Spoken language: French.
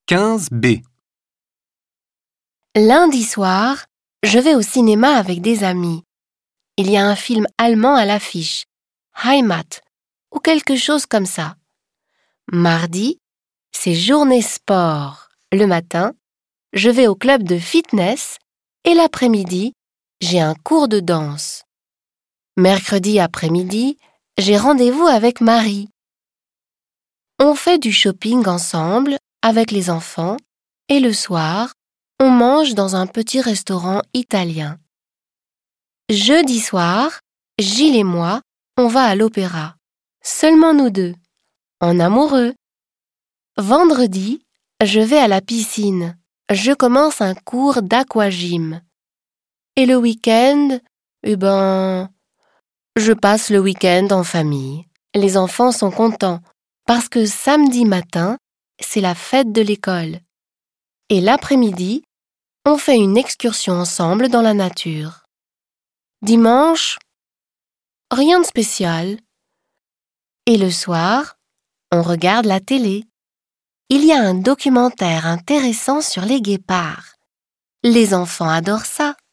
15b. Lundi soir, je vais au cinéma avec des amis. Il y a un film allemand à l'affiche, Heimat, ou quelque chose comme ça. Mardi, c'est journée sport. Le matin, je vais au club de fitness et l'après-midi, j'ai un cours de danse. Mercredi après-midi, j'ai rendez-vous avec Marie. On fait du shopping ensemble avec les enfants et le soir, on mange dans un petit restaurant italien. Jeudi soir, Gilles et moi, on va à l'opéra. Seulement nous deux, en amoureux. Vendredi, je vais à la piscine. Je commence un cours d'aquagym. Et le week-end, je passe le week-end en famille. Les enfants sont contents parce que samedi matin, c'est la fête de l'école. Et l'après-midi, on fait une excursion ensemble dans la nature. Dimanche, rien de spécial. Et le soir, on regarde la télé. Il y a un documentaire intéressant sur les guépards. Les enfants adorent ça.